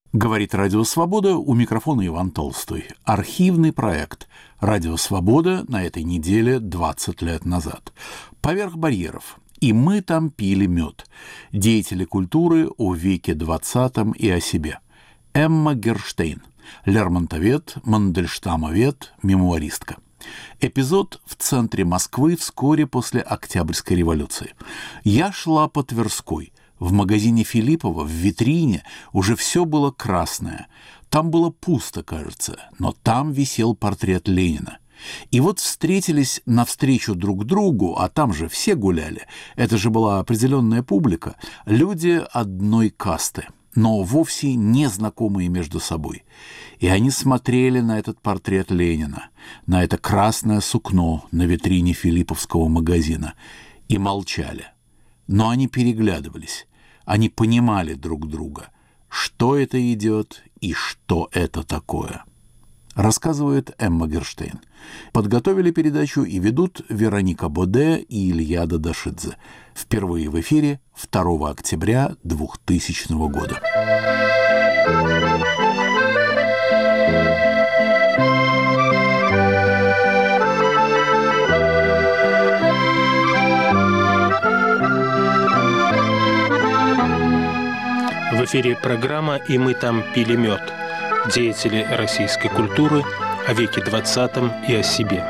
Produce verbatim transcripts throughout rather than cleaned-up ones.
Говорит Радио Свобода, у микрофона Иван Толстой. Архивный проект Радио Свобода на этой неделе двадцать лет назад. Поверх барьеров. И мы там пили мед. Деятели культуры о веке двадцатом и о себе. Эмма Герштейн. Лермонтовед, Мандельштамовед, мемуаристка. Эпизод в центре Москвы вскоре после Октябрьской революции. Я шла по Тверской. В магазине Филиппова в витрине уже все было красное. Там было пусто, кажется, но там висел портрет Ленина. И вот встретились навстречу друг другу, а там же все гуляли. Это же была определенная публика, люди одной касты, но вовсе не знакомые между собой. И они смотрели на этот портрет Ленина, на это красное сукно на витрине Филипповского магазина и молчали. Но они переглядывались. Они понимали друг друга, что это идет и что это такое. Рассказывает Эмма Герштейн. Подготовили передачу и ведут Вероника Боде и Илья Дадашидзе. Впервые в эфире второго октября двухтысячного года. В эфире программа «И мы там пили мед». Деятели российской культуры о веке двадцатом и о себе.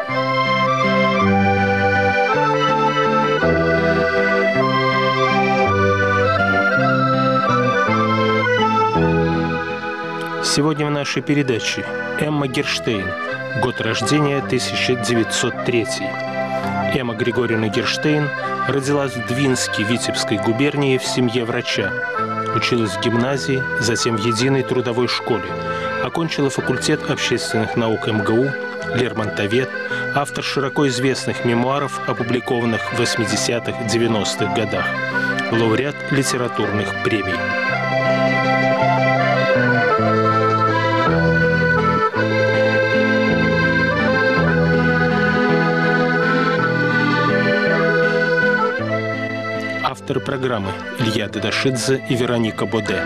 Сегодня в нашей передаче Эмма Герштейн. Год рождения тысяча девятьсот третий. Эмма Григорьевна Герштейн родилась в Двинске Витебской губернии в семье врача. Училась в гимназии, затем в единой трудовой школе. Окончила факультет общественных наук эм гэ у, Лермонтовед, автор широко известных мемуаров, опубликованных в восьмидесятых-девяностых годах, лауреат литературных премий. Авторы программы Илья Дадашидзе и Вероника Боде.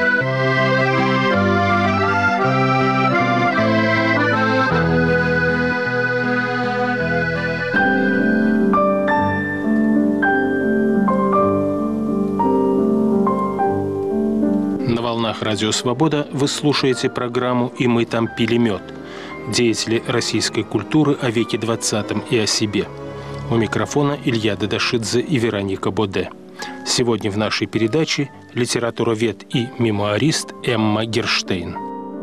На волнах Радио Свобода вы слушаете программу «И мы там пили мед». Деятели российской культуры о веке двадцатом и о себе. У микрофона Илья Дадашидзе и Вероника Боде. Сегодня в нашей передаче литературовед и мемуарист Эмма Герштейн.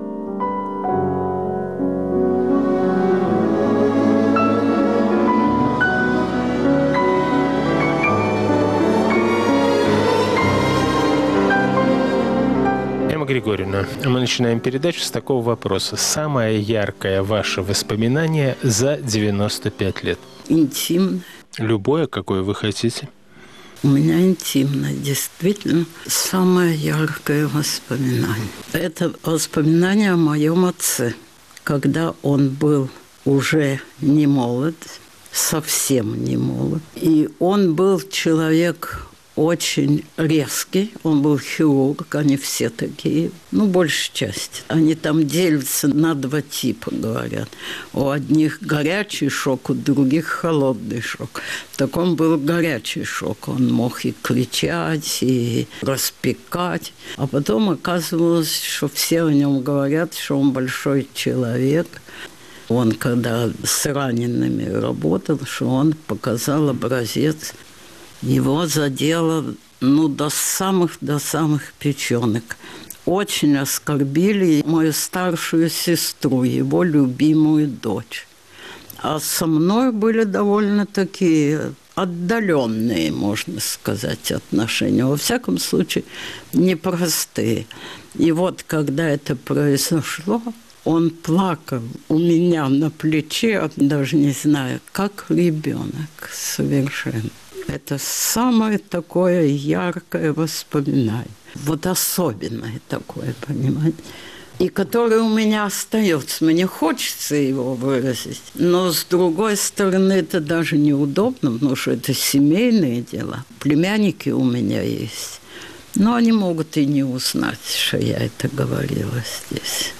Эмма Григорьевна, мы начинаем передачу с такого вопроса. Самое яркое ваше воспоминание за девяносто пять лет? Интимное. Любое, какое вы хотите? У меня интимно, действительно, самое яркое воспоминание. Это воспоминание о моем отце, когда он был уже не молод, совсем не молод. И он был человек очень резкий, он был хирург, они все такие, ну, большей части. Они там делятся на два типа, говорят. У одних горячий шок, у других холодный шок. Так он был горячий шок, он мог и кричать, и распекать. А потом оказывалось, что все о нем говорят, что он большой человек. Он, когда с ранеными работал, что он показал образец. Его задело, ну, до самых, до самых печенок. Очень оскорбили мою старшую сестру, его любимую дочь. А со мной были довольно такие отдаленные, можно сказать, отношения. Во всяком случае, непростые. И вот, когда это произошло, он плакал у меня на плече, даже не знаю, как ребенок совершенно. Это самое такое яркое воспоминание. Вот особенное такое, понимаете? И которое у меня остается. Мне хочется его выразить. Но, с другой стороны, это даже неудобно, потому что это семейные дела. Племянники у меня есть. Но они могут и не узнать, что я это говорила здесь.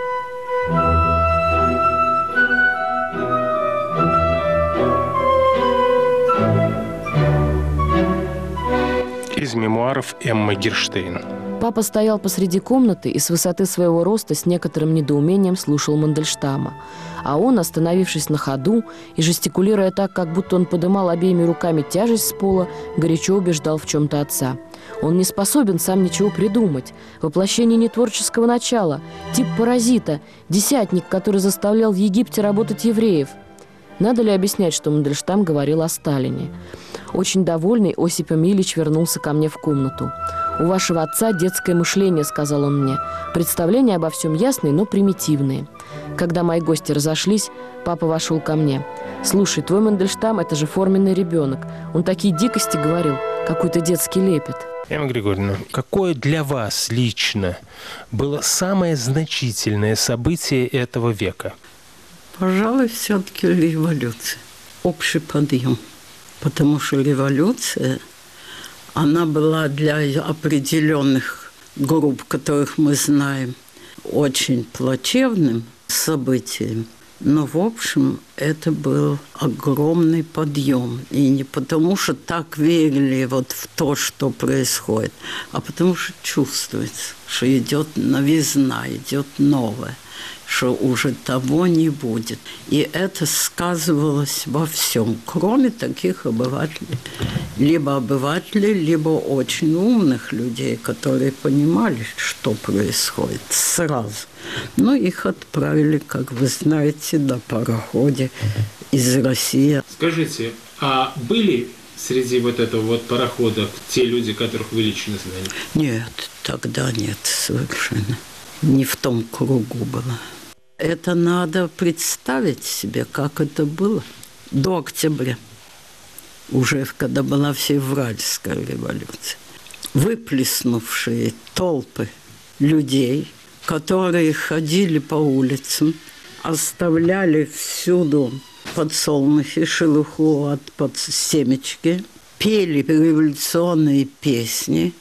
Из мемуаров Эммы Герштейн. Папа стоял посреди комнаты и с высоты своего роста с некоторым недоумением слушал Мандельштама. А он, остановившись на ходу и жестикулируя так, как будто он подымал обеими руками тяжесть с пола, горячо убеждал в чем-то отца. Он не способен сам ничего придумать. Воплощение нетворческого начала, тип паразита, десятник, который заставлял в Египте работать евреев. Надо ли объяснять, что Мандельштам говорил о Сталине? Очень довольный, Осип Эмильич вернулся ко мне в комнату. «У вашего отца детское мышление», — сказал он мне. «Представления обо всем ясные, но примитивные». Когда мои гости разошлись, папа вошел ко мне. «Слушай, твой Мандельштам — это же форменный ребенок. Он такие дикости говорил, какой-то детский лепет». Эмма Григорьевна, какое для вас лично было самое значительное событие этого века? Пожалуй, все-таки революция. Общий подъем. Потому что революция, она была для определенных групп, которых мы знаем, очень плачевным событием. Но, в общем, это был огромный подъем. И не потому, что так верили вот в то, что происходит, а потому что чувствуется, что идет новизна, идет новое, что уже того не будет. И это сказывалось во всем, кроме таких обывателей. Либо обывателей, либо очень умных людей, которые понимали, что происходит сразу. Но их отправили, как вы знаете, на пароходе из России. Скажите, а были среди вот этого вот парохода те люди, которых вы лично знали? Нет, тогда нет совершенно. Не в том кругу было. Это надо представить себе, как это было до октября, уже когда была февральская революция. Выплеснувшие толпы людей, которые ходили по улицам, оставляли всюду подсолнухи, шелуху от подсемечки, пели революционные песни,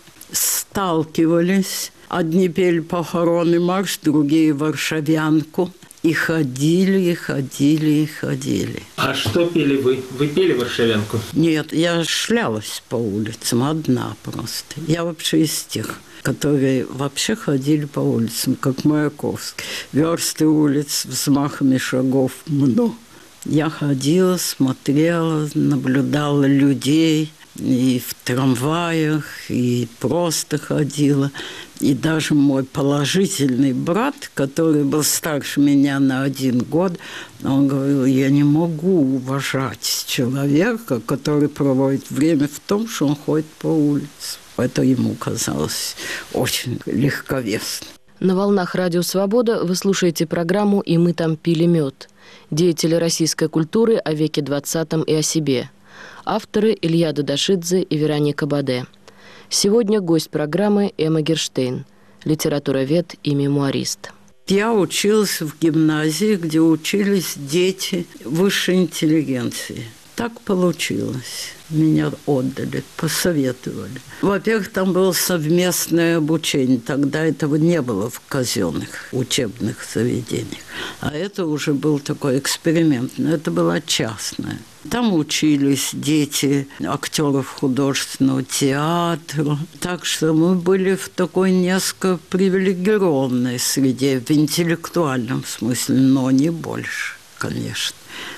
сталкивались. Одни пели похоронный марш, другие варшавянку. И ходили, и ходили, и ходили. А что пели вы? Вы пели варшавянку? Нет, я шлялась по улицам, одна просто. Я вообще из тех, которые вообще ходили по улицам, как Маяковский. Версты улиц взмахами шагов много. Я ходила, смотрела, наблюдала людей и в трамваях, и просто ходила. И даже мой положительный брат, который был старше меня на один год, он говорил, я не могу уважать человека, который проводит время в том, что он ходит по улице. Это ему казалось очень легковесно. На волнах Радио Свобода вы слушаете программу «И мы там пили мед». Деятели российской культуры о веке двадцатом и о себе. Авторы Илья Дадашидзе и Вероника Баде. Сегодня гость программы Эмма Герштейн, литературовед и мемуарист. Я училась в гимназии, где учились дети высшей интеллигенции. Так получилось. Меня отдали, посоветовали. Во-первых, там было совместное обучение. Тогда этого не было в казенных учебных заведениях. А это уже был такой эксперимент. Но это была частная. Там учились дети актеров художественного театра. Так что мы были в такой несколько привилегированной среде, в интеллектуальном смысле, но не больше, конечно.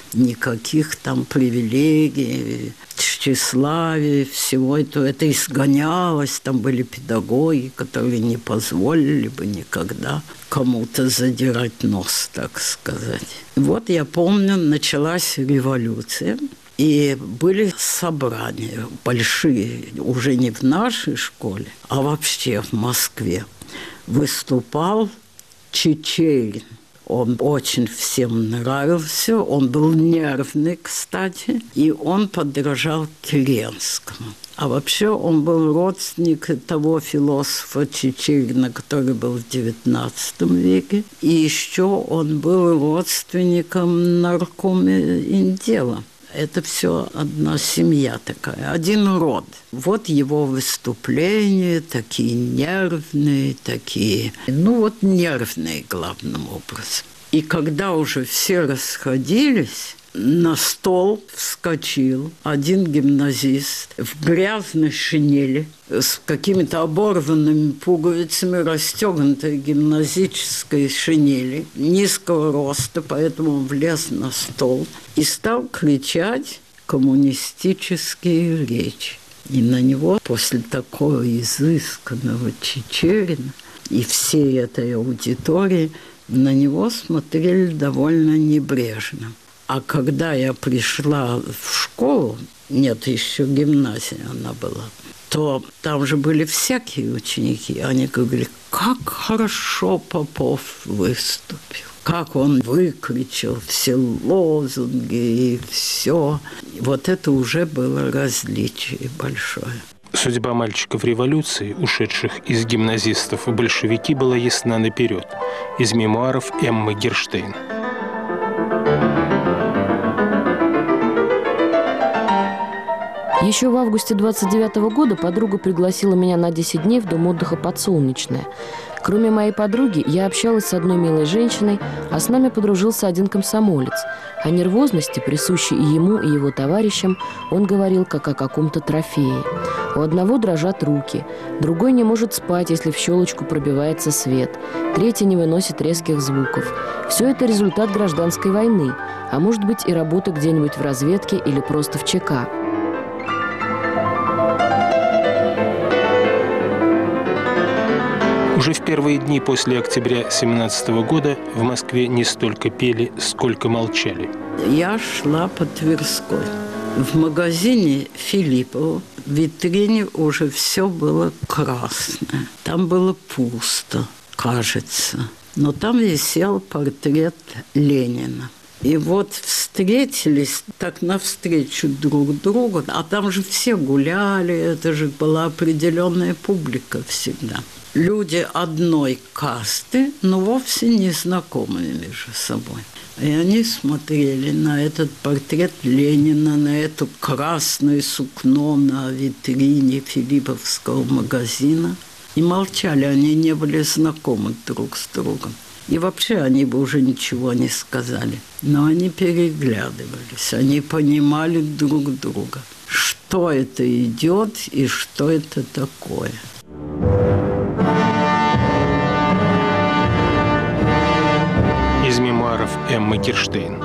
Никаких там привилегий, тщеславия, всего этого. Это изгонялось. Там были педагоги, которые не позволили бы никогда кому-то задирать нос, так сказать. Вот я помню, началась революция. И были собрания большие, уже не в нашей школе, а вообще в Москве. Выступал Чичерин. Он очень всем нравился, он был нервный, кстати, и он подражал Керенскому. А вообще он был родственник того философа Чичерина, который был в девятнадцатом веке. И еще он был родственником наркома Индела Это все одна семья такая, один род. Вот его выступления, такие нервные, такие, ну вот нервные главным образом. И когда уже все расходились, на стол вскочил один гимназист в грязной шинели с какими-то оборванными пуговицами, расстегнутой гимназической шинели, низкого роста, поэтому он влез на стол и стал кричать коммунистические речи. И на него после такого изысканного Чичерина и всей этой аудитории на него смотрели довольно небрежно. А когда я пришла в школу, нет, еще гимназия она была, то там же были всякие ученики. Они говорили, как хорошо Попов выступил, как он выкричал все лозунги и все. Вот это уже было различие большое. Судьба мальчиков революции, ушедших из гимназистов в большевики, была ясна наперед. Из мемуаров Эммы Герштейн. Еще в августе двадцать девятого года подруга пригласила меня на десять дней в дом отдыха «Подсолнечное». Кроме моей подруги, я общалась с одной милой женщиной, а с нами подружился один комсомолец. О нервозности, присущей и ему, и его товарищам, он говорил как о каком-то трофее. У одного дрожат руки, другой не может спать, если в щелочку пробивается свет, третий не выносит резких звуков. Все это результат гражданской войны, а может быть и работа где-нибудь в разведке или просто в ЧК. Уже в первые дни после октября семнадцатого года в Москве не столько пели, сколько молчали. Я шла по Тверской. В магазине Филиппова в витрине уже все было красное. Там было пусто, кажется. Но там висел портрет Ленина. И вот встретились так навстречу друг другу, а там же все гуляли, это же была определенная публика всегда. Люди одной касты, но вовсе не знакомые между собой. И они смотрели на этот портрет Ленина, на это красное сукно на витрине Филипповского магазина. И молчали, они не были знакомы друг с другом. И вообще они бы уже ничего не сказали. Но они переглядывались, они понимали друг друга, что это идет и что это такое. Из мемуаров Эммы Герштейн.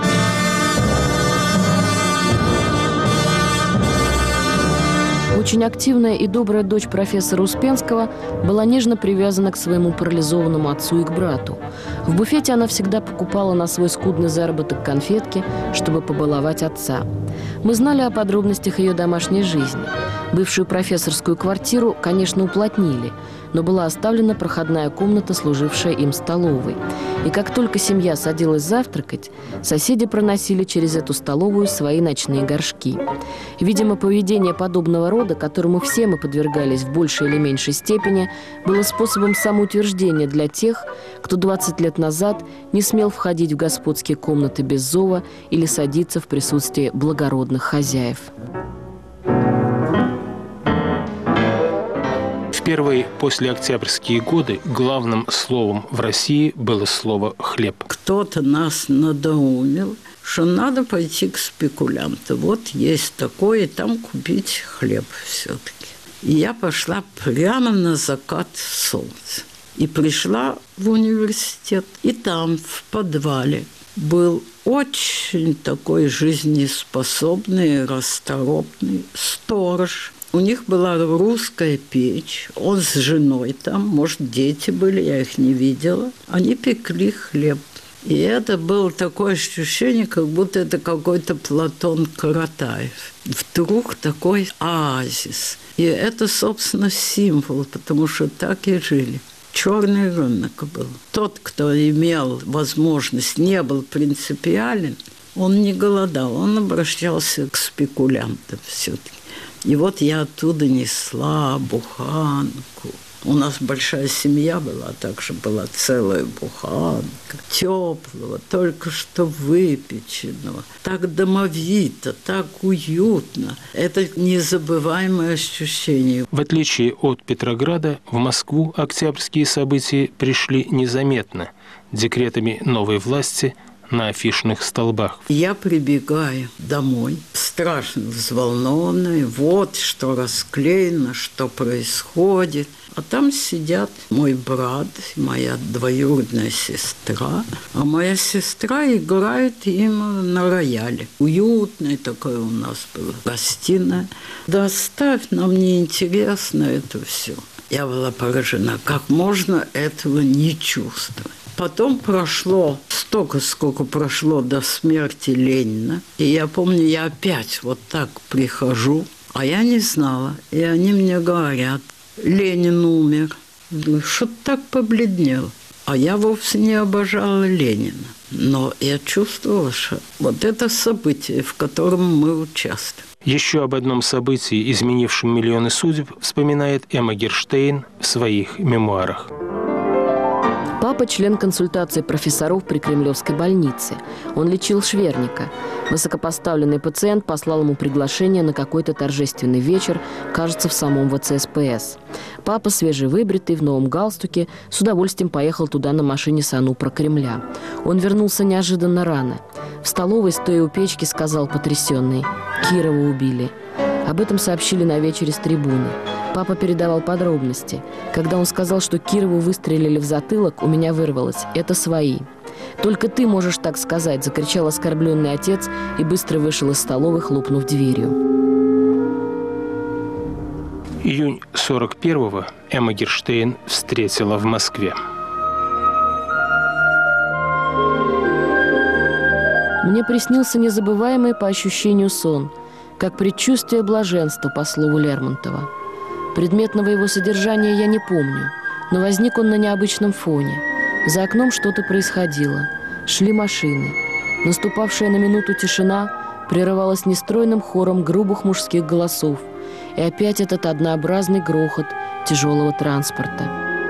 Очень активная и добрая дочь профессора Успенского была нежно привязана к своему парализованному отцу и к брату. В буфете она всегда покупала на свой скудный заработок конфетки, чтобы побаловать отца. Мы знали о подробностях ее домашней жизни. Бывшую профессорскую квартиру, конечно, уплотнили, но была оставлена проходная комната, служившая им столовой. И как только семья садилась завтракать, соседи проносили через эту столовую свои ночные горшки. Видимо, поведение подобного рода, которому все мы подвергались в большей или меньшей степени, было способом самоутверждения для тех, кто двадцать лет назад не смел входить в господские комнаты без зова или садиться в присутствии благородных хозяев. В первые послеоктябрьские годы главным словом в России было слово «хлеб». Кто-то нас надоумил, что надо пойти к спекулянту. Вот есть такое, и там купить хлеб все-таки. И я пошла прямо на закат солнца. И пришла в университет. И там, в подвале, был очень такой жизнеспособный, расторопный сторож. У них была русская печь, он с женой там, может, дети были, я их не видела. Они пекли хлеб. И это было такое ощущение, как будто это какой-то Платон Каратаев. Вдруг такой оазис. И это, собственно, символ, потому что так и жили. Черный рынок был. Тот, кто имел возможность, не был принципиален, он не голодал, он обращался к спекулянтам все-таки. И вот я оттуда несла буханку, У нас большая семья была, также была целая буханка теплого, только что выпеченного. Так домовито, так уютно. Это незабываемое ощущение. В отличие от Петрограда, в Москву октябрьские события пришли незаметно, декретами новой власти на афишных столбах. Я прибегаю домой, страшно взволнованная, вот что расклеено, что происходит. А там сидят мой брат, моя двоюродная сестра. А моя сестра играет им на рояле. Уютная такая у нас была гостиная. Да оставь, нам неинтересно это все. Я была поражена, как можно этого не чувствовать. Потом прошло столько, сколько прошло до смерти Ленина. И я помню, я опять вот так прихожу, а я не знала. И они мне говорят: Ленин умер. Что-то так побледнел. А я вовсе не обожала Ленина. Но я чувствовала, что вот это событие, в котором мы участвуем. Еще об одном событии, изменившем миллионы судеб, вспоминает Эмма Герштейн в своих мемуарах. Папа – член консультации профессоров при Кремлевской больнице. Он лечил Шверника. Высокопоставленный пациент послал ему приглашение на какой-то торжественный вечер, кажется, в самом вэ цэ эс пэ эс. Папа, свежевыбритый, в новом галстуке, с удовольствием поехал туда на машине Санупра Кремля. Он вернулся неожиданно рано. В столовой, стоя у печки, сказал потрясенный: «Кирова убили». Об этом сообщили на вечере с трибуны. Папа передавал подробности. Когда он сказал, что Кирову выстрелили в затылок, у меня вырвалось: «Это свои». «Только ты можешь так сказать», – закричал оскорбленный отец и быстро вышел из столовой, хлопнув дверью. Июнь сорок первого Эмма Герштейн встретила в Москве. Мне приснился незабываемый по ощущению сон, как предчувствие блаженства, по слову Лермонтова. Предметного его содержания я не помню, но возник он на необычном фоне. За окном что-то происходило. Шли машины. Наступавшая на минуту тишина прерывалась нестройным хором грубых мужских голосов. И опять этот однообразный грохот тяжелого транспорта.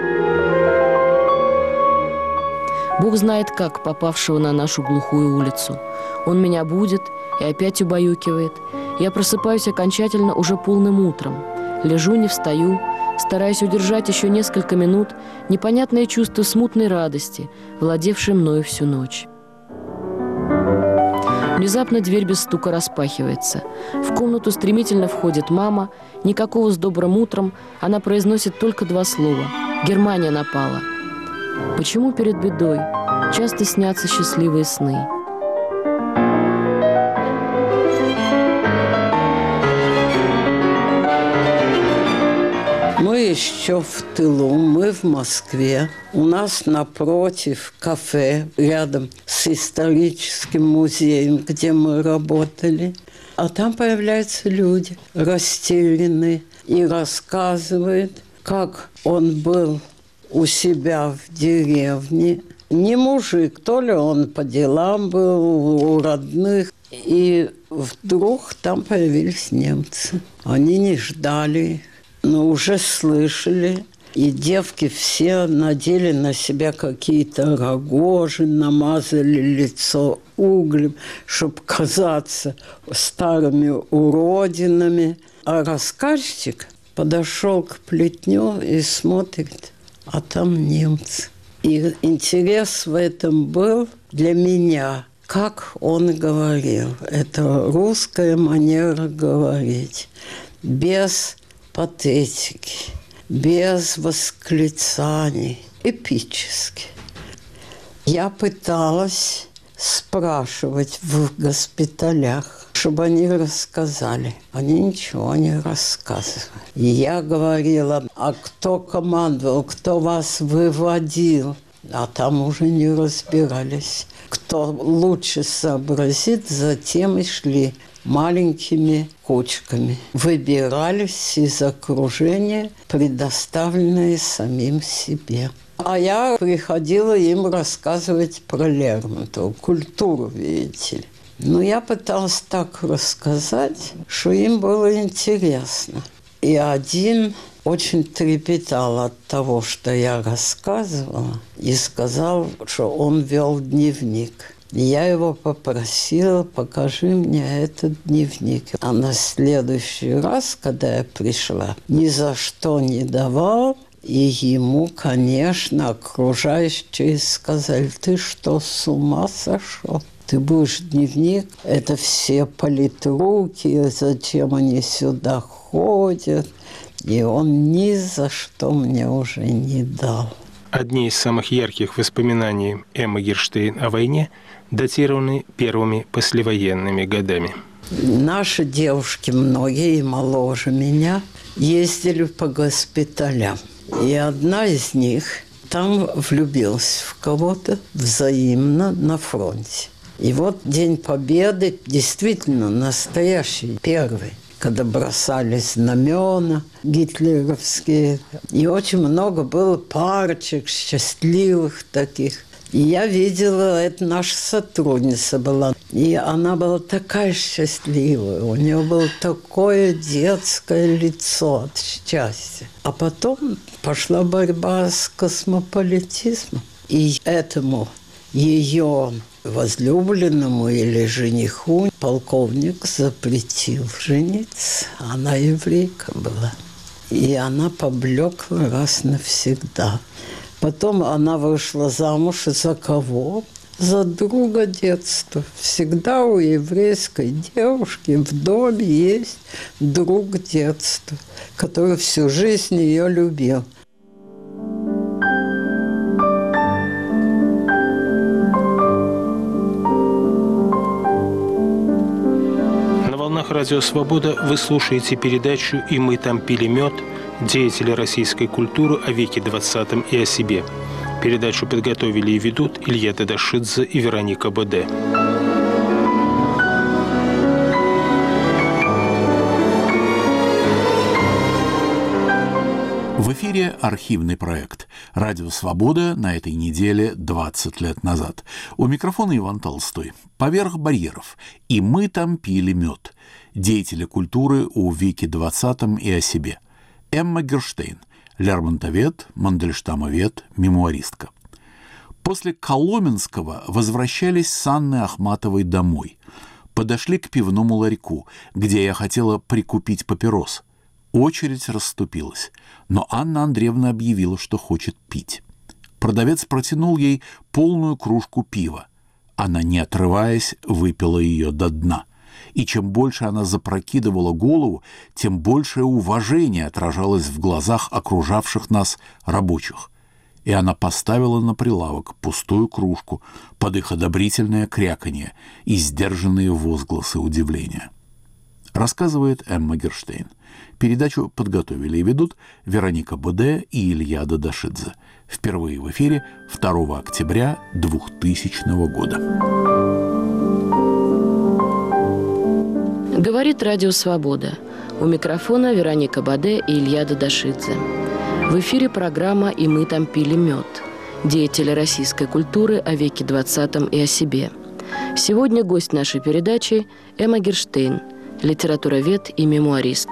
Бог знает как, попавшего на нашу глухую улицу. Он меня будит и опять убаюкивает. Я просыпаюсь окончательно уже полным утром. Лежу, не встаю, стараясь удержать еще несколько минут непонятное чувство смутной радости, владевшее мною всю ночь. Внезапно дверь без стука распахивается. В комнату стремительно входит мама. Никакого «с добрым утром», она произносит только два слова: «Германия напала». Почему перед бедой часто снятся счастливые сны? Мы еще в тылу, мы в Москве. У нас напротив кафе, рядом с историческим музеем, где мы работали. А там появляются люди растерянные и рассказывают, как он был у себя в деревне. Не мужик, то ли он по делам был у родных. И вдруг там появились немцы. Они не ждали, но уже слышали. И девки все надели на себя какие-то рогожи, намазали лицо углем, чтобы казаться старыми уродинами. А рассказчик подошел к плетню и смотрит, а там немцы. И интерес в этом был для меня, как он говорил. Это русская манера говорить, без патетики, без восклицаний, эпически. Я пыталась спрашивать в госпиталях, чтобы они рассказали. Они ничего не рассказывали. И я говорила: а кто командовал, кто вас выводил? А там уже не разбирались. Кто лучше сообразит, затем и шли маленькими кучками. Выбирались из окружения, предоставленные самим себе. А я приходила им рассказывать про Лермонтова, культуру, видите ли. Но я пыталась так рассказать, что им было интересно. И один очень трепетал от того, что я рассказывала, и сказал, что он вел дневник. Я его попросила, покажи мне этот дневник. А на следующий раз, когда я пришла, ни за что не давал. И ему, конечно, окружающие сказали, ты что, с ума сошел? Ты будешь дневник? Это все политруки, зачем они сюда ходят? И он ни за что мне уже не дал. Одни из самых ярких воспоминаний Эммы Герштейн о войне датированы первыми послевоенными годами. Наши девушки, многие моложе меня, ездили по госпиталям. И одна из них там влюбилась в кого-то взаимно на фронте. И вот День Победы действительно настоящий, первый, когда бросались знамена гитлеровские. И очень много было парочек счастливых таких. И я видела, это наша сотрудница была. И она была такая счастливая. У нее было такое детское лицо от счастья. А потом пошла борьба с космополитизмом. И этому ее возлюбленному или жениху полковник запретил жениться. Она еврейка была. И она поблекла раз навсегда. Потом она вышла замуж за кого? За друга детства. Всегда у еврейской девушки в доме есть друг детства, который всю жизнь ее любил. На волнах Радио Свобода вы слушаете передачу «И мы там пили мед», деятели российской культуры о веке двадцатом и о себе. Передачу подготовили и ведут Илья Дадашидзе и Вероника Боде. В эфире архивный проект «Радио Свобода» на этой неделе двадцать лет назад. У микрофона Иван Толстой. «Поверх барьеров». И мы там пили мед. Деятели культуры о веке двадцатом и о себе. Эмма Герштейн, лермонтовед, мандельштамовед, мемуаристка. После Коломенского возвращались с Анной Ахматовой домой. Подошли к пивному ларьку, где я хотела прикупить папирос. Очередь расступилась, но Анна Андреевна объявила, что хочет пить. Продавец протянул ей полную кружку пива. Она, не отрываясь, выпила ее до дна. И чем больше она запрокидывала голову, тем большее уважение отражалось в глазах окружавших нас рабочих. И она поставила на прилавок пустую кружку под их одобрительное кряканье и сдержанные возгласы удивления. Рассказывает Эмма Герштейн. Передачу подготовили и ведут Вероника Боде и Илья Дадашидзе. Впервые в эфире второго октября двухтысячного года. Говорит Радио Свобода. У микрофона Вероника Боде и Илья Дадашидзе. В эфире программа «И мы там пили мед». Деятели российской культуры о веке двадцатом и о себе. Сегодня гость нашей передачи Эмма Герштейн, литературовед и мемуарист.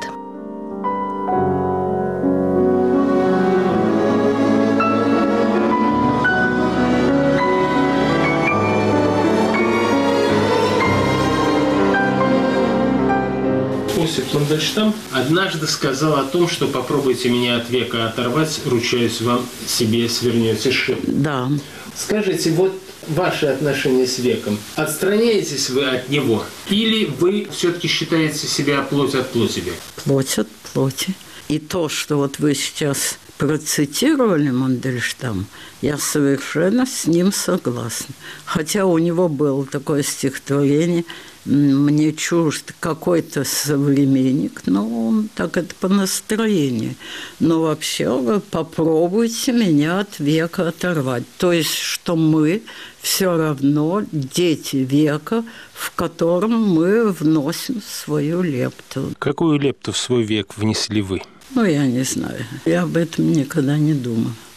Осип Мандельштам однажды сказал о том, что попробуйте меня от века оторвать, ручаюсь вам, себе свернете шею. Да. Скажите, вот ваши отношения с веком. Отстраняетесь вы от него? Или вы все-таки считаете себя плоть от плоти века? Плоть от плоти. И то, что вот вы сейчас процитировали Мандельштам, я совершенно с ним согласна. Хотя у него было такое стихотворение «Мне чужд какой-то современник», но он так это по настроению. Но вообще вы попробуйте меня от века оторвать. То есть, что мы все равно дети века, в котором мы вносим свою лепту. Какую лепту в свой век внесли вы? Ну, я не знаю. Я об этом никогда не думала.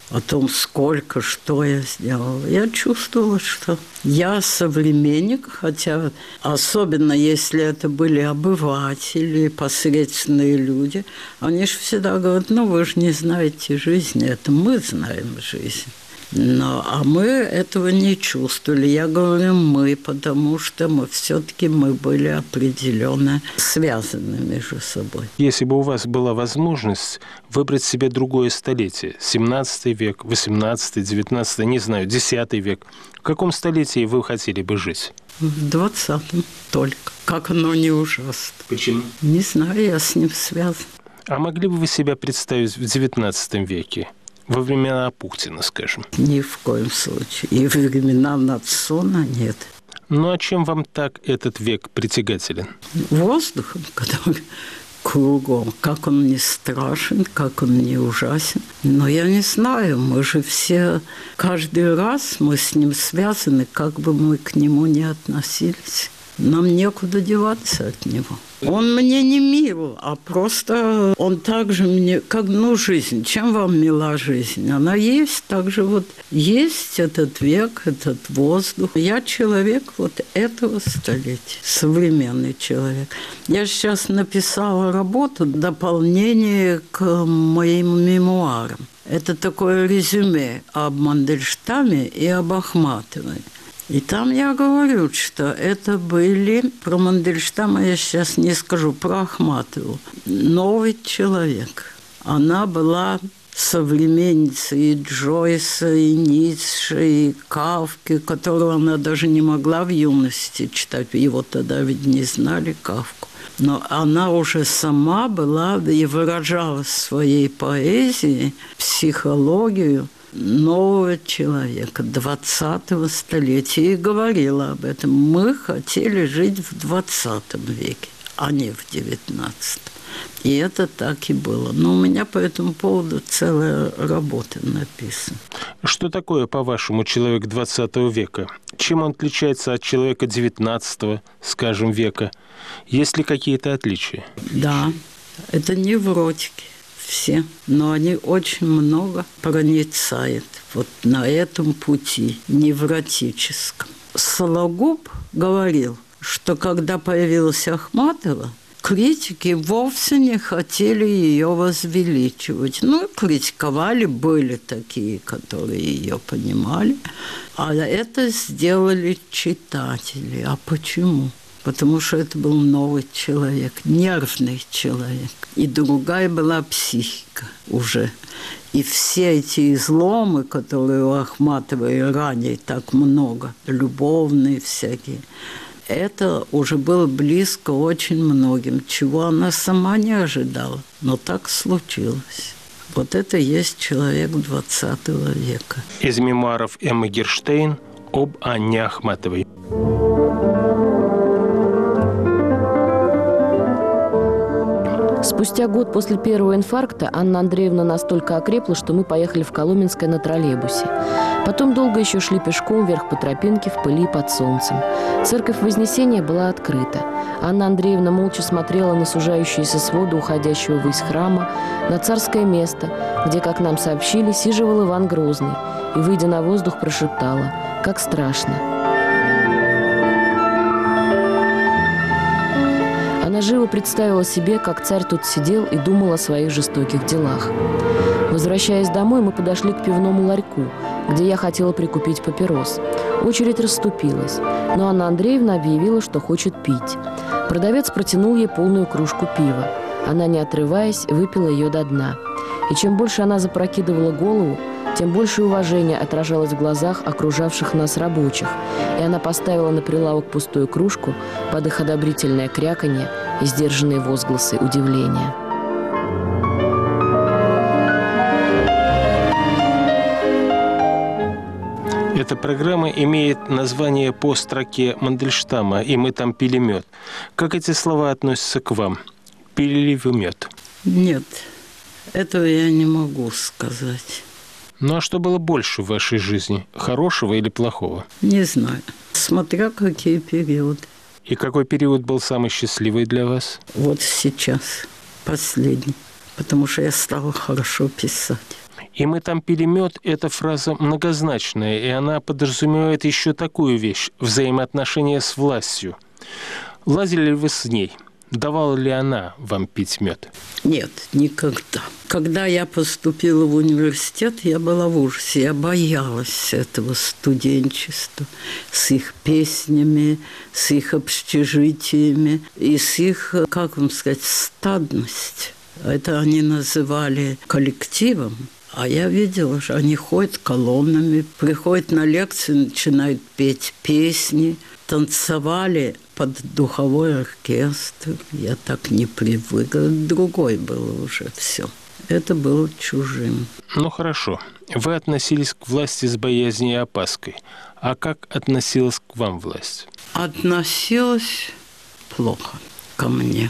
о том, сколько, что я сделала. Я чувствовала, что я современник, хотя особенно если это были обыватели, посредственные люди, они же всегда говорят, ну вы же не знаете жизни, это мы знаем жизнь. Но, а мы этого не чувствовали. Я говорю «мы», потому что мы все-таки мы были определенно связаны между собой. Если бы у вас была возможность выбрать себе другое столетие, семнадцатый век, восемнадцатый, девятнадцатый, не знаю, десятый век, в каком столетии вы хотели бы жить? В двадцатом только. Как оно не ужасно. Почему? Не знаю, я с ним связана. А могли бы вы себя представить в девятнадцатом веке? Во времена Путина, скажем. Ни в коем случае. И во времена Нацона нет. Ну а чем вам так этот век притягателен? Воздухом, который кругом. Как он не страшен, как он не ужасен. Но я не знаю, мы же все... Каждый раз мы с ним связаны, как бы мы к нему не относились. Нам некуда деваться от него. Он мне не мил, а просто он также мне, как, ну, жизнь. Чем вам мила жизнь? Она есть, также вот есть этот век, этот воздух. Я человек вот этого столетия, современный человек. Я сейчас написала работу, дополнение к моим мемуарам. Это такое резюме об Мандельштаме и об Ахматовой. И там я говорю, что это были, про Мандельштама я сейчас не скажу, про Ахматову, новый человек. Она была современницей и Джойса, и Ницше, и Кафки, которого она даже не могла в юности читать. Его тогда ведь не знали, Кафку. Но она уже сама была и выражала в своей поэзии психологию нового человека, двадцатого столетия, и говорила об этом. Мы хотели жить в двадцатом веке, а не в девятнадцатом. И это так и было. Но у меня по этому поводу целая работа написана. Что такое, по-вашему, человек двадцатого века? Чем он отличается от человека девятнадцатого, скажем, века? Есть ли какие-то отличия? Да, это невротики. Все, но они очень много проницают вот на этом пути невротическом. Сологуб говорил, что когда появилась Ахматова, критики вовсе не хотели ее возвеличивать. Ну, критиковали, были такие, которые ее понимали, а это сделали читатели. А почему? Потому что это был новый человек, нервный человек. И другая была психика уже. И все эти изломы, которые у Ахматовой ранее так много, любовные всякие, это уже было близко очень многим, чего она сама не ожидала. Но так случилось. Вот это и есть человек двадцатого века. Из мемуаров Эммы Герштейн об Анне Ахматовой. Спустя год после первого инфаркта Анна Андреевна настолько окрепла, что мы поехали в Коломенское на троллейбусе. Потом долго еще шли пешком вверх по тропинке в пыли под солнцем. Церковь Вознесения была открыта. Анна Андреевна молча смотрела на сужающиеся своды уходящего ввысь храма, на царское место, где, как нам сообщили, сиживал Иван Грозный, и, выйдя на воздух, прошептала: «Как страшно». Она живо представила себе, как царь тут сидел и думал о своих жестоких делах. Возвращаясь домой, мы подошли к пивному ларьку, где я хотела прикупить папирос. Очередь расступилась, но Анна Андреевна объявила, что хочет пить. Продавец протянул ей полную кружку пива. Она, не отрываясь, выпила ее до дна. И чем больше она запрокидывала голову, тем больше уважения отражалось в глазах окружавших нас рабочих, и она поставила на прилавок пустую кружку под их одобрительное кряканье и сдержанные возгласы удивления. Эта программа имеет название по строке Мандельштама «И мы там пили мед». Как эти слова относятся к вам? Пили ли вы мед? Нет, этого я не могу сказать. Ну а что было больше в вашей жизни? Хорошего или плохого? Не знаю. Смотря какие периоды. И какой период был самый счастливый для вас? Вот сейчас. Последний. Потому что я стала хорошо писать. И мы там пили мед — это фраза многозначная, и она подразумевает еще такую вещь — взаимоотношения с властью. Лазили ли вы с ней? Давала ли она вам пить мед? Нет, никогда. Когда я поступила в университет, я была в ужасе. Я боялась этого студенчества с их песнями, с их общежитиями и с их, как вам сказать, стадность. Это они называли коллективом. А я видела, что они ходят колоннами, приходят на лекции, начинают петь песни, танцевали под духовой оркестр. Я так не привыкла. Другой было уже все. Это было чужим. Ну, хорошо. Вы относились к власти с боязнью и опаской. А как относилась к вам власть? Относилась плохо ко мне.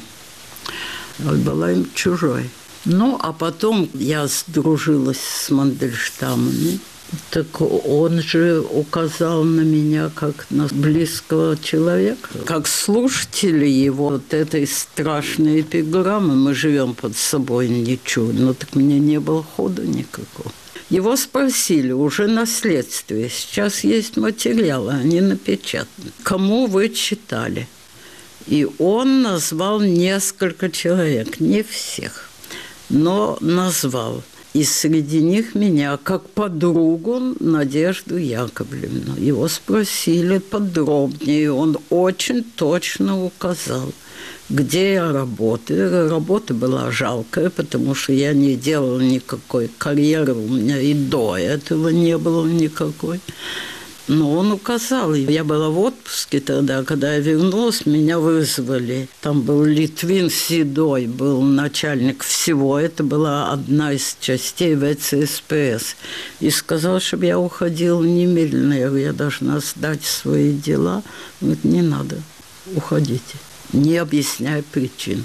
Была им чужой. Ну, а потом я сдружилась с Мандельштамами. Так он же указал на меня как на близкого человека. Как слушатели его вот этой страшной эпиграммы «Мы живем под собой ничего», ну так мне не было хода никакого. Его спросили уже на следствии. Сейчас есть материалы, они напечатаны. Кому вы читали? И он назвал несколько человек, не всех, но назвал. И среди них меня, как подругу, Надежду Яковлевну. Его спросили подробнее, он очень точно указал, где я работаю. Работа была жалкая, потому что я не делала никакой карьеры, у меня и до этого не было никакой. Но он указал. Я была в отпуске тогда, когда я вернулась, меня вызвали. Там был Литвин Седой, был начальник всего. Это была одна из частей ВЦСПС. И сказал, чтобы я уходила немедленно. Я говорю, я должна сдать свои дела. Он говорит, не надо, уходите, не объясняя причин.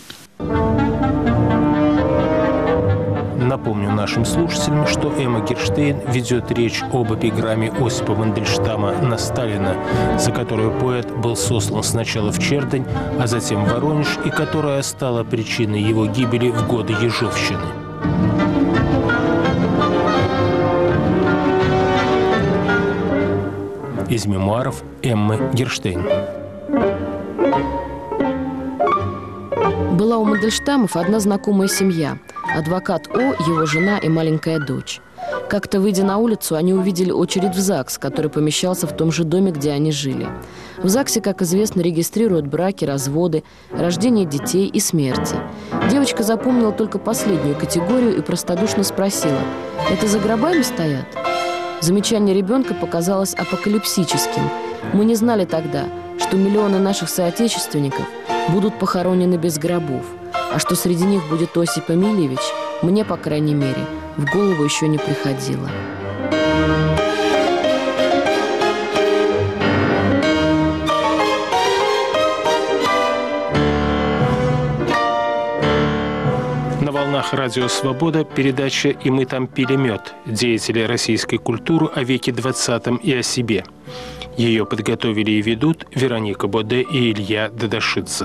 Напомню нашим слушателям, что Эмма Герштейн ведет речь об эпиграмме Осипа Мандельштама на Сталина, за которую поэт был сослан сначала в Чердань, а затем в Воронеж, и которая стала причиной его гибели в годы Ежовщины. Из мемуаров Эммы Герштейн. Была у Мандельштамов одна знакомая семья – адвокат О, его жена и маленькая дочь. Как-то, выйдя на улицу, они увидели очередь в ЗАГС, который помещался в том же доме, где они жили. В ЗАГСе, как известно, регистрируют браки, разводы, рождение детей и смерти. Девочка запомнила только последнюю категорию и простодушно спросила: «Это за гробами стоят?» Замечание ребенка показалось апокалипсическим. Мы не знали тогда, что миллионы наших соотечественников будут похоронены без гробов, а что среди них будет Осип Эмильевич, мне, по крайней мере, в голову еще не приходило. На волнах радио «Свобода» передача «И мы там пили мед» деятели российской культуры о веке двадцатом и о себе. Ее подготовили и ведут Вероника Боде и Илья Дадашидзе.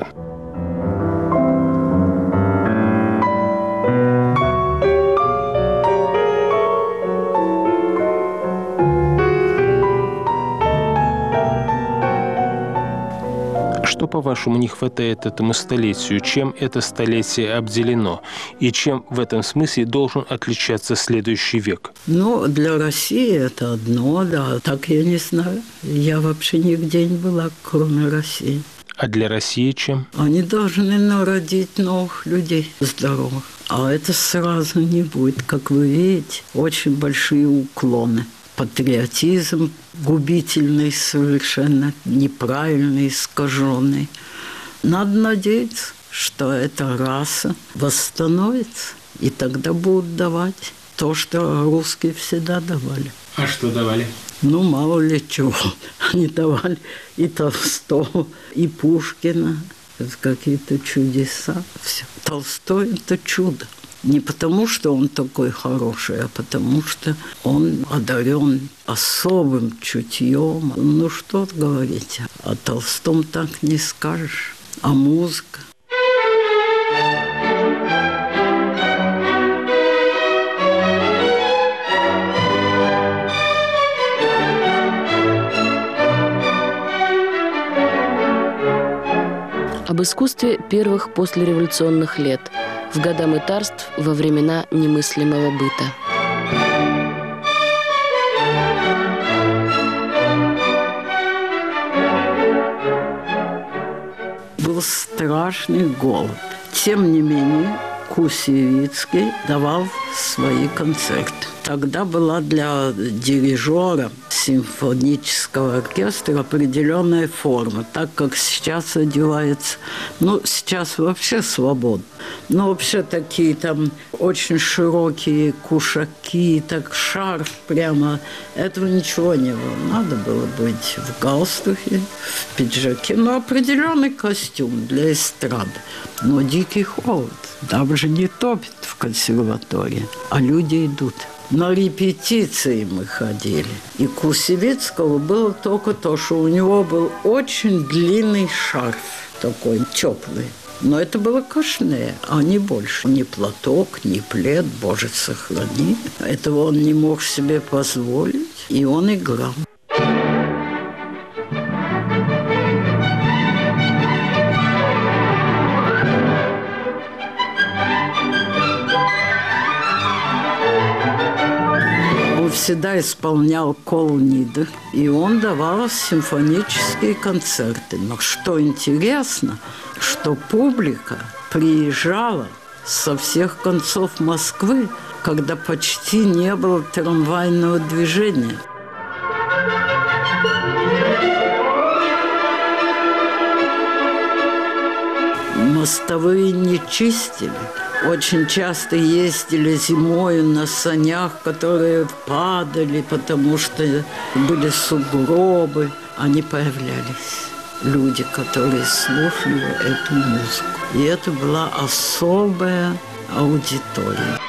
Что, по-вашему, не хватает этому столетию? Чем это столетие обделено? И чем в этом смысле должен отличаться следующий век? Ну, для России это одно, да. Так я не знаю. Я вообще нигде не была, кроме России. А для России чем? Они должны народить новых людей здоровых. А это сразу не будет. Как вы видите, очень большие уклоны. Патриотизм губительный совершенно, неправильный, искаженный. Надо надеяться, что эта раса восстановится, и тогда будут давать то, что русские всегда давали. А что давали? Ну, мало ли чего. Они давали и Толстого, и Пушкина. Это какие-то чудеса. Все. Толстой – это чудо. Не потому, что он такой хороший, а потому, что он одарен особым чутьем. Ну, что говорить, о Толстом так не скажешь. А музыка? Об искусстве первых послереволюционных лет, в года мытарств, во времена немыслимого быта. Был страшный голод. Тем не менее, Кусевицкий давал свои концерты. Тогда была для дирижера симфонического оркестра определенная форма, так как сейчас одевается, ну, сейчас вообще свободно. Но вообще такие там очень широкие кушаки, так шарф прямо, этого ничего не было. Надо было быть в галстухе, в пиджаке, но определенный костюм для эстрады. Но дикий холод, там же не топит в консерватории, а люди идут. На репетиции мы ходили. И Кусевицкого было только то, что у него был очень длинный шарф, такой теплый. Но это было кашне, а не больше. Ни платок, ни плед, Боже, сохрани. Этого он не мог себе позволить, и он играл. Всегда исполнял кол-нидр, и он давал симфонические концерты. Но что интересно, что публика приезжала со всех концов Москвы, когда почти не было трамвайного движения. Мостовые не чистили. Очень часто ездили зимой на санях, которые падали, потому что были сугробы. Они появлялись. Люди, которые слушали эту музыку. И это была особая аудитория.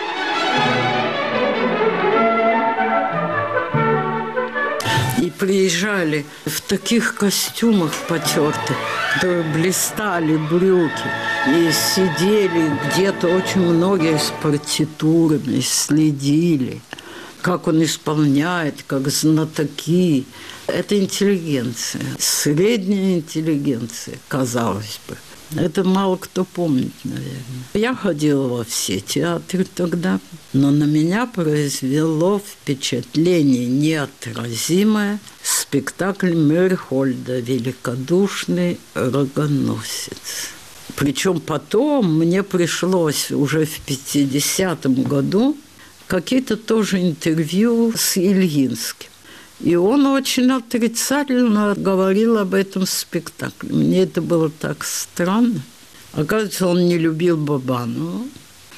И приезжали в таких костюмах потертых, которые блистали брюки. И сидели где-то очень многие с партитурами, следили, как он исполняет, как знатоки. Это интеллигенция, средняя интеллигенция, казалось бы. Это мало кто помнит, наверное. Я ходила во все театры тогда, но на меня произвело впечатление неотразимое спектакль Мейрхольда «Великодушный рогоносец». Причем потом мне пришлось уже в пятидесятом году какие-то тоже интервью с Ильинским. И он очень отрицательно говорил об этом спектакле. Мне это было так странно. Оказывается, он не любил Бабанова.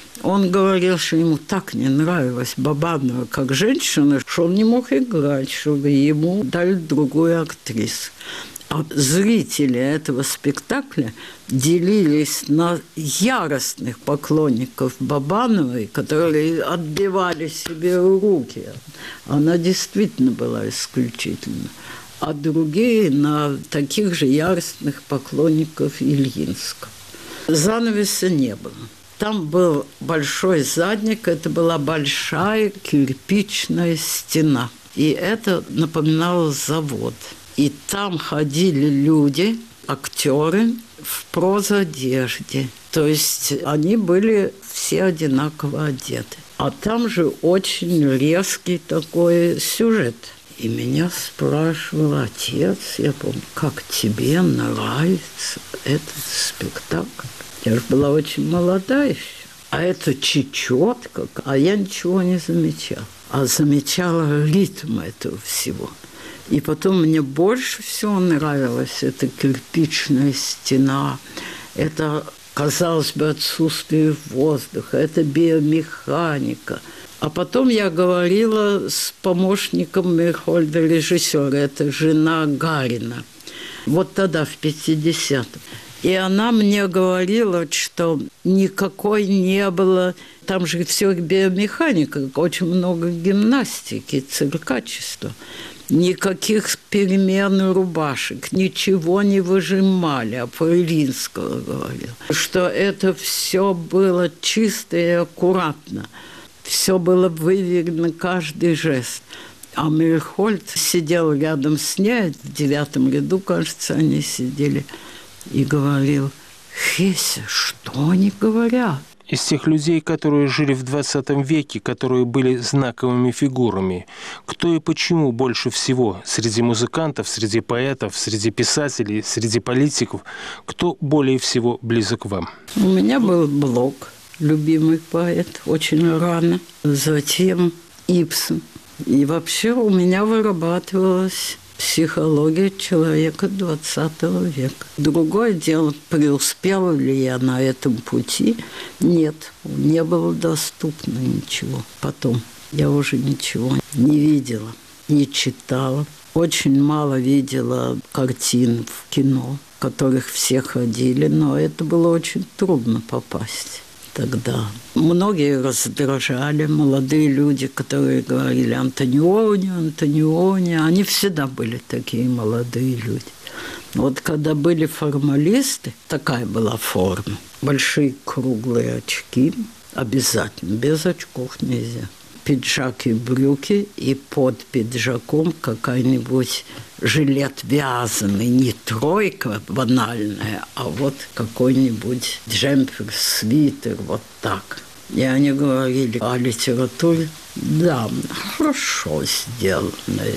Он говорил, что ему так не нравилась Бабанова как женщина, что он не мог играть, чтобы ему дали другую актрису. А зрители этого спектакля делились на яростных поклонников Бабановой, которые отбивали себе руки. Она действительно была исключительна. А другие на таких же яростных поклонников Ильинского. Занавеса не было. Там был большой задник, это была большая кирпичная стена. И это напоминало завод. И там ходили люди, актеры в прозодежде. То есть они были все одинаково одеты. А там же очень резкий такой сюжет. И меня спрашивал отец, я помню, как тебе нравится этот спектакль? Я же была очень молодая еще. А это чечетка, а я ничего не замечала. А замечала ритм этого всего. И потом мне больше всего нравилась эта кирпичная стена, это, казалось бы, отсутствие воздуха, это биомеханика. А потом я говорила с помощником Мейрхольда, режиссера, это жена Гарина, вот тогда, в пятидесятом. И она мне говорила, что никакой не было, там же все биомеханика, очень много гимнастики, циркачества. Никаких перемен рубашек, ничего не выжимали, а по Ильинского говорил, что это все было чисто и аккуратно, все было выверено, каждый жест. А Мейрхольд сидел рядом с ней, в девятом ряду, кажется, они сидели. и говорил: «Хеся, что они говорят?» Из тех людей, которые жили в двадцатом веке, которые были знаковыми фигурами, кто и почему больше всего среди музыкантов, среди поэтов, среди писателей, среди политиков, кто более всего близок вам? У меня был Блок, любимый поэт, очень рано. Затем Ибсен. И вообще у меня вырабатывалась психология человека двадцатого века. Другое дело, преуспела ли я на этом пути? Нет, не было доступно ничего. Потом я уже ничего не видела, не читала. Очень мало видела картин в кино, в которых все ходили, но это было очень трудно попасть тогда. Многие раздражали, молодые люди, которые говорили «Антониони, Антониони». Они всегда были такие молодые люди. Вот когда были формалисты, такая была форма. Большие круглые очки, обязательно, без очков нельзя. Пиджак и брюки, и под пиджаком какая-нибудь жилет вязаный, не тройка банальная, а вот какой-нибудь джемпер, свитер, вот так. И они говорили о литературе: да, хорошо сделанная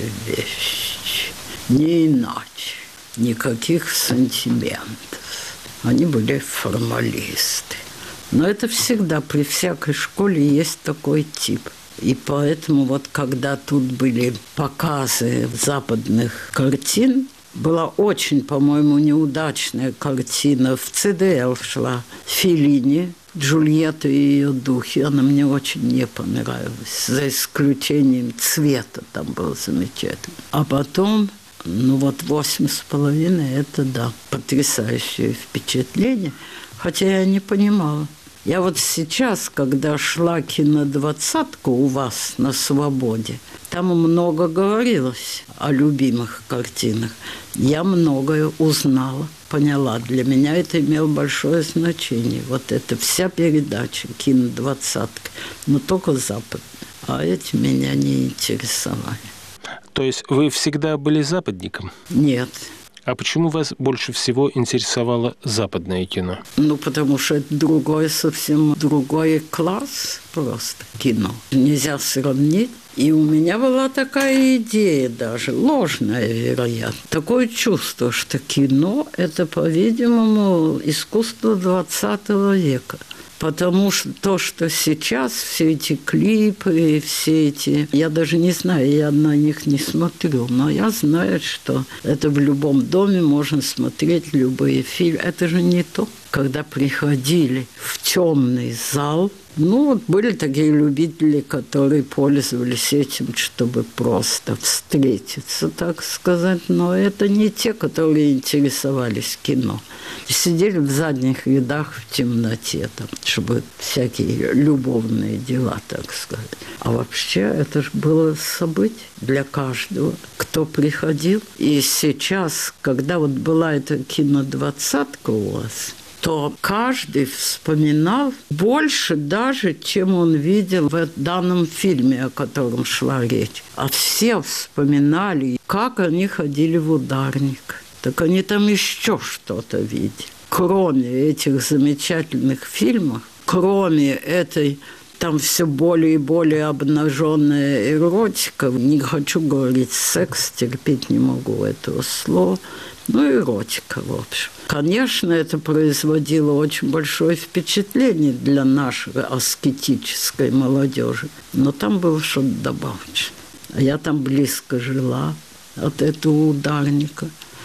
вещь, не иначе, никаких сантиментов. Они были формалисты. Но это всегда, при всякой школе есть такой тип. И поэтому вот когда тут были показы западных картин, была очень, по-моему, неудачная картина. В цэ дэ эл шла Феллини, Джульетта и ее духи. Она мне очень не понравилась, за исключением цвета, там был замечательный. А потом, ну вот «Восемь с половиной» – это, да, потрясающее впечатление, хотя я не понимала. Я вот сейчас, когда шла кинодвадцатка у вас на «Свободе», там много говорилось о любимых картинах. Я многое узнала, поняла. Для меня это имело большое значение. Вот эта вся передача «Кинодвадцатка», но только западная. А эти меня не интересовали. То есть вы всегда были западником? Нет. А почему вас больше всего интересовало западное кино? Ну, потому что это другой, совсем другой класс просто кино. Нельзя сравнить. И у меня была такая идея даже, ложная, вероятно. Такое чувство, что кино – это, по-видимому, искусство двадцатого века. Потому что то, что сейчас, все эти клипы, все эти... Я даже не знаю, я на них не смотрю, но я знаю, что это в любом доме можно смотреть любые фильмы. Это же не то. Когда приходили в темный зал, ну, вот были такие любители, которые пользовались этим, чтобы просто встретиться, так сказать. Но это не те, которые интересовались кино. Сидели в задних рядах в темноте, там, чтобы всякие любовные дела, так сказать. А вообще это же было событие для каждого, кто приходил. И сейчас, когда вот была эта кинодвадцатка у вас, то каждый вспоминал больше даже, чем он видел в данном фильме, о котором шла речь. А все вспоминали, как они ходили в ударник. Так они там еще что-то видели. Кроме этих замечательных фильмов, кроме этой, там все более и более обнаженная эротика, не хочу говорить секс, терпеть не могу этого слова, ну, эротика, в общем. Конечно, это производило очень большое впечатление для нашей аскетической молодежи, но там было что-то добавочное. А я там близко жила от этого ударника.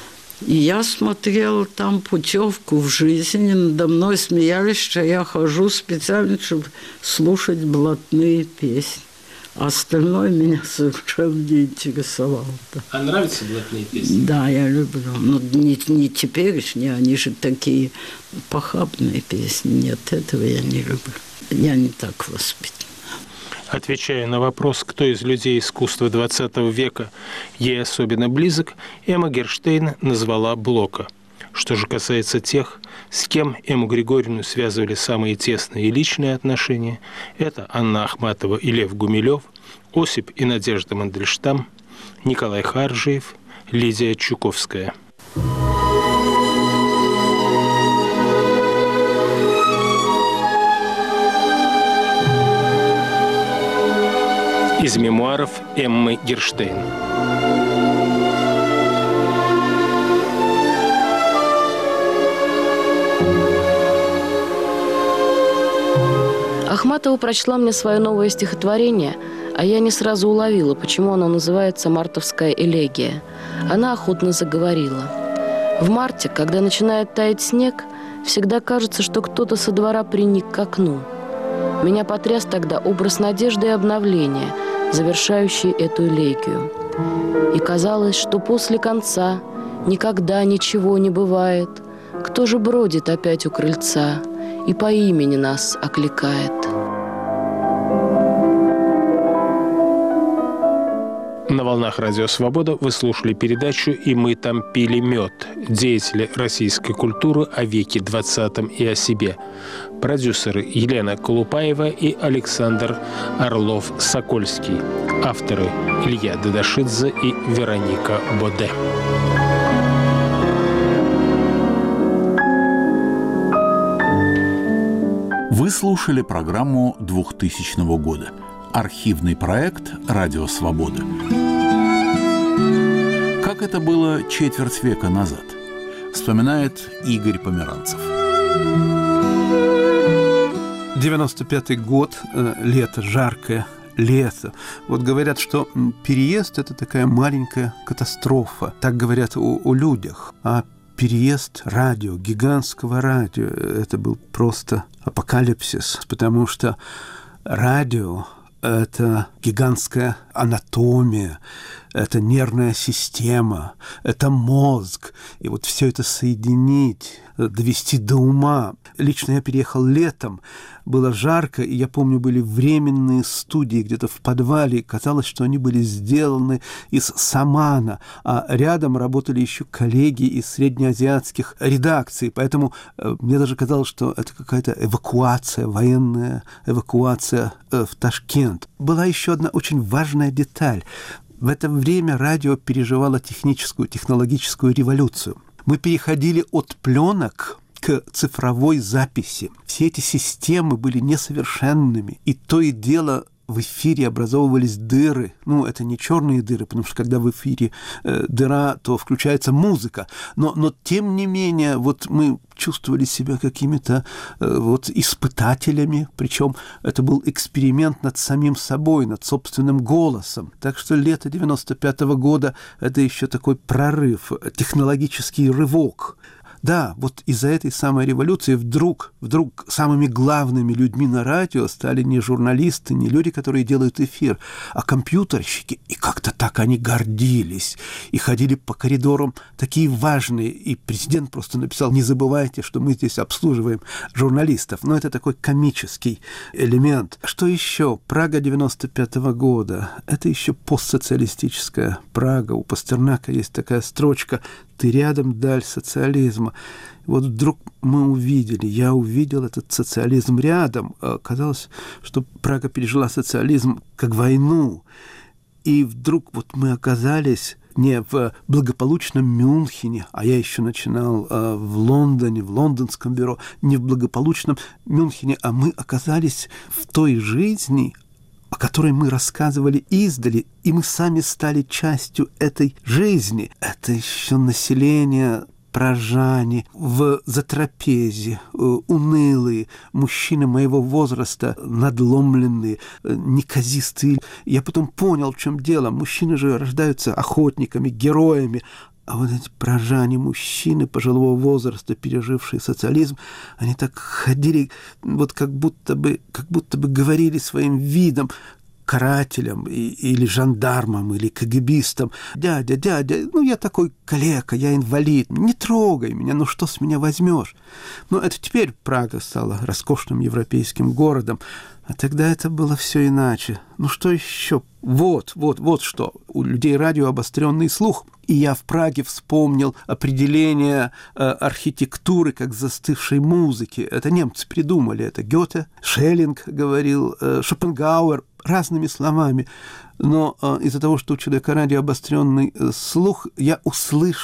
И я смотрела там путевку в жизнь, и надо мной смеялись, что я хожу специально, чтобы слушать блатные песни. А остальное меня совершенно не интересовало. А нравятся блатные песни? Да, я люблю. Но не, не теперешние, они же такие похабные песни. Нет, этого я не люблю. Я не так воспитана. Отвечая на вопрос, кто из людей искусства двадцатого века ей особенно близок, Эмма Герштейн назвала Блока. Что же касается тех, с кем Эмму Григорьевну связывали самые тесные и личные отношения, это Анна Ахматова и Лев Гумилев, Осип и Надежда Мандельштам, Николай Харжиев, Лидия Чуковская. из мемуаров Эммы Герштейн. Ахматова прочла мне свое новое стихотворение, а я не сразу уловила, почему оно называется «Мартовская элегия». Она охотно заговорила. В марте, когда начинает таять снег, всегда кажется, что кто-то со двора приник к окну. Меня потряс тогда образ надежды и обновления, завершающий эту элегию. И казалось, что после конца никогда ничего не бывает. Кто же бродит опять у крыльца и по имени нас окликает? На волнах Радио Свобода вы слушали передачу «И мы там пили мед». Деятели российской культуры о веке двадцатом и о себе. Продюсеры Елена Колупаева и Александр Орлов-Сокольский. Авторы Илья Дадашидзе и Вероника Боде. Вы слушали программу двухтысячного года. Архивный проект «Радио Свобода». Как это было четверть века назад, вспоминает Игорь Померанцев. девяносто пятый год, лето, жаркое лето. Вот говорят, что переезд – это такая маленькая катастрофа. Так говорят о, о людях. А переезд радио, гигантского радио – это был просто апокалипсис, потому что радио – это гигантская анатомия, это нервная система, это мозг. И вот все это соединить, довести до ума. Лично я переехал летом, было жарко, и я помню, были временные студии где-то в подвале, и казалось, что они были сделаны из самана, а рядом работали еще коллеги из среднеазиатских редакций, поэтому э, мне даже казалось, что это какая-то эвакуация, военная эвакуация э, в Ташкент. Была еще одна очень важная деталь. В это время радио переживало техническую, технологическую революцию. Мы переходили от пленок к цифровой записи. Все эти системы были несовершенными, и то и дело в эфире образовывались дыры. Ну, это не черные дыры, потому что когда в эфире э, дыра, то включается музыка. Но, но тем не менее, вот мы чувствовали себя какими-то э, вот испытателями, причем это был эксперимент над самим собой, над собственным голосом. Так что лето девяносто пятого года – это еще такой прорыв, технологический рывок. Да, вот из-за этой самой революции вдруг, вдруг самыми главными людьми на радио стали не журналисты, не люди, которые делают эфир, а компьютерщики. И как-то так они гордились. И ходили по коридорам такие важные. И президент просто написал: не забывайте, что мы здесь обслуживаем журналистов. Но это такой комический элемент. Что еще? Прага девяносто пятого года. Это еще постсоциалистическая Прага. У Пастернака есть такая строчка: «Ты рядом, даль социализма». Вот вдруг мы увидели, я увидел этот социализм рядом. Казалось, что Прага пережила социализм как войну. И вдруг вот мы оказались не в благополучном Мюнхене, а я еще начинал э, в Лондоне, в лондонском бюро, не в благополучном Мюнхене, а мы оказались в той жизни, о которой мы рассказывали издали, и мы сами стали частью этой жизни. Это еще население пражане в затрапезе, унылые, мужчины моего возраста, надломленные, неказистые. Я потом понял, в чем дело. Мужчины же рождаются охотниками, героями, а вот эти пражане, мужчины пожилого возраста, пережившие социализм, они так ходили, вот как будто бы, как будто бы говорили своим видом карателям и, или жандармам, или кагибистам: «Дядя, дядя, ну я такой калека, я инвалид, не трогай меня, ну что с меня возьмешь?» Но это теперь Прага стала роскошным европейским городом, а тогда это было все иначе. Ну что еще? Вот, вот, вот что. У людей радио обостренный слух. И я в Праге вспомнил определение э, архитектуры как застывшей музыки. Это немцы придумали. Это Гёте, Шеллинг говорил, э, Шопенгауэр, разными словами. Но э, из-за того, что у человека радио обостренный э, слух, я услышал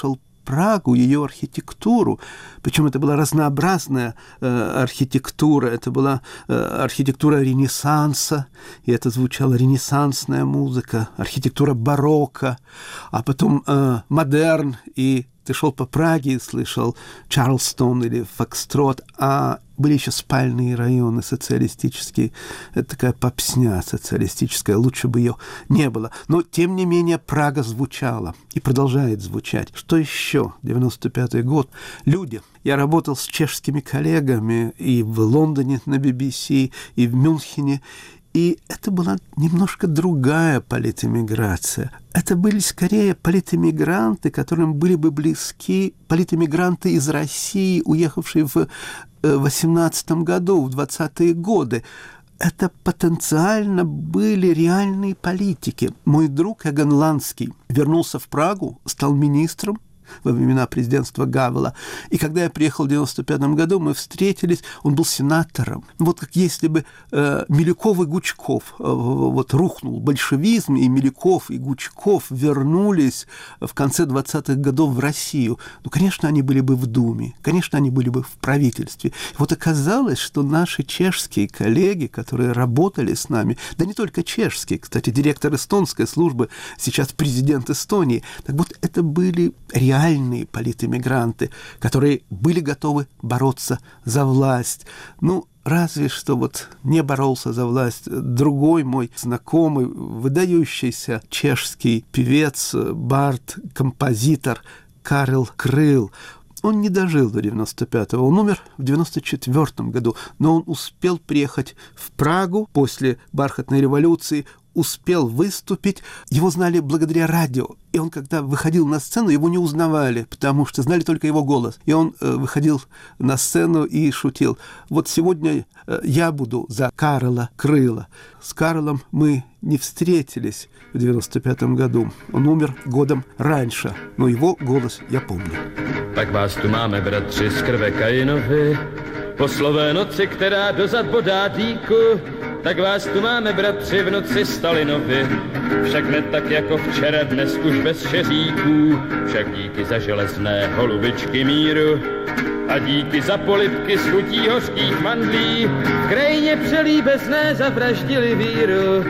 Прагу, ее архитектуру. Причем это была разнообразная э, архитектура. Это была э, архитектура Ренессанса, и это звучала ренессансная музыка, архитектура барокко, а потом э, модерн, и ты шел по Праге и слышал Чарльстон или Фокстрот, а были еще спальные районы социалистические. Это такая попсня социалистическая, лучше бы ее не было. Но, тем не менее, Прага звучала и продолжает звучать. Что еще? девяносто пятый год. Люди. Я работал с чешскими коллегами и в Лондоне на би би си, и в Мюнхене. И это была немножко другая политэмиграция. Это были скорее политэмигранты, которым были бы близки политэмигранты из России, уехавшие в восемнадцатом году, в двадцатые годы. Это потенциально были реальные политики. Мой друг Эгон Ланский вернулся в Прагу, стал министром во времена президентства Гавела. И когда я приехал в девяносто пятом году, мы встретились, он был сенатором. Вот как если бы э, Милюков и Гучков, э, вот рухнул большевизм, и Милюков и Гучков вернулись в конце двадцатых годов в Россию. Ну, конечно, они были бы в Думе, конечно, они были бы в правительстве. И вот оказалось, что наши чешские коллеги, которые работали с нами, да не только чешские, кстати, директор эстонской службы, сейчас президент Эстонии, так вот это были реальные реальные политэмигранты, которые были готовы бороться за власть. Ну, разве что вот не боролся за власть другой мой знакомый, выдающийся чешский певец, бард, композитор Карел Крыл. Он не дожил до девяносто пятого, он умер в девяносто четвёртом году, но он успел приехать в Прагу после бархатной революции, успел выступить, его знали благодаря радио. И он, когда выходил на сцену, его не узнавали, потому что знали только его голос. И он э, выходил на сцену и шутил. Вот сегодня э, я буду за Карела Крыла. С Карлом мы не встретились в девяносто пятом году. Он умер годом раньше, но его голос я помню. Tak vás tu máme, bratři, z krve Kainovi, po slové noci, která dozad bodá dýku, tak vás tu máme, bratři, v noci Stalinovi. Však ne tak jako včera, dnes už bez šeříků, však díky za železné holubičky míru a díky za polibky s chutí hořkých mandlí v krajině přelíbezné zavraždili víru.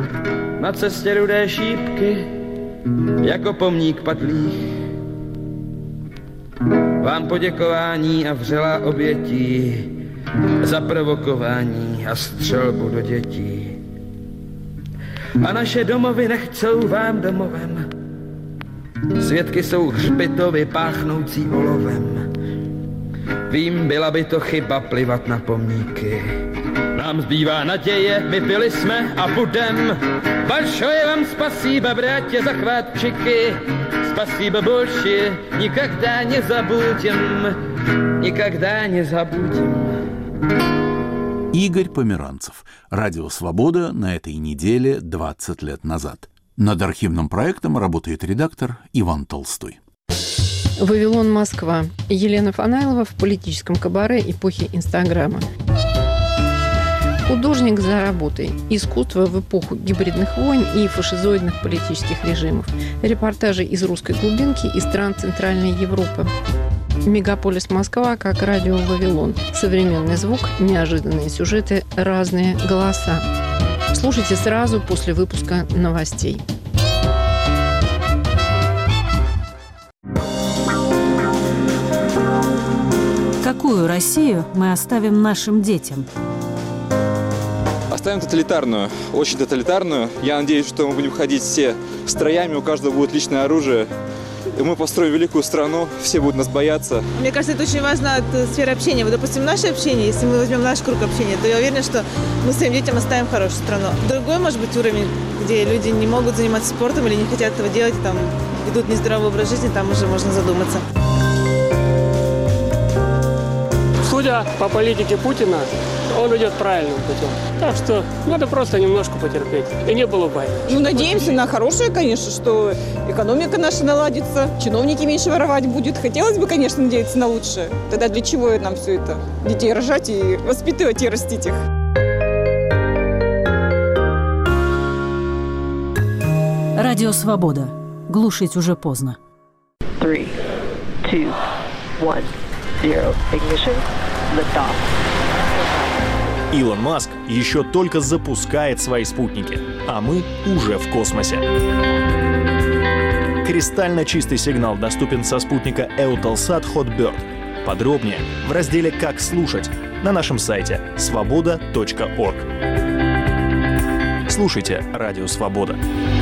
Na cestě rudé šípky, jako pomník padlých, vám poděkování a vřelá obětí za provokování a střelbu do dětí. A naše domovy nechcou vám domovem. Svědky jsou hřbitovy páchnoucí olovem. Vím, byla by to chyba plivat na pomníky. Nám zbývá naděje, my byli jsme a budem. Большое вам спасибо, братья захватчики. Спасибо больше, никогда не забудем. Никогда не забудем. Игорь Померанцев. Радио «Свобода» на этой неделе двадцать лет назад. Над архивным проектом работает редактор Иван Толстой. «Вавилон, Москва». Елена Фанайлова в политическом кабаре эпохи Инстаграма. Художник за работой. Искусство в эпоху гибридных войн и фашизоидных политических режимов. Репортажи из русской глубинки и стран Центральной Европы. Мегаполис Москва как радио «Вавилон». Современный звук, неожиданные сюжеты, разные голоса. Слушайте сразу после выпуска новостей. Какую Россию мы оставим нашим детям? Оставим тоталитарную, очень тоталитарную. Я надеюсь, что мы будем ходить все строями, у каждого будет личное оружие. И мы построим великую страну, все будут нас бояться. Мне кажется, это очень важно от сферы общения. Вот, допустим, наше общение, если мы возьмем наш круг общения, то я уверена, что мы своим детям оставим хорошую страну. Другой, может быть, уровень, где люди не могут заниматься спортом или не хотят этого делать, там ведут нездоровый образ жизни, там уже можно задуматься. Судя по политике Путина, он идет правильным путем. Так что надо просто немножко потерпеть. И не было войны. Ну, надеемся на хорошее, конечно, что экономика наша наладится, чиновники меньше воровать будут. Хотелось бы, конечно, надеяться на лучшее. Тогда для чего нам все это? Детей рожать и воспитывать и растить их. Радио «Свобода». Глушить уже поздно. Three, two, one, zero. Ignition. Liftoff. Илон Маск еще только запускает свои спутники, а мы уже в космосе. Кристально чистый сигнал доступен со спутника Eutelsat Hotbird. Подробнее в разделе «Как слушать» на нашем сайте свобода точка орг. Слушайте Радио Свобода.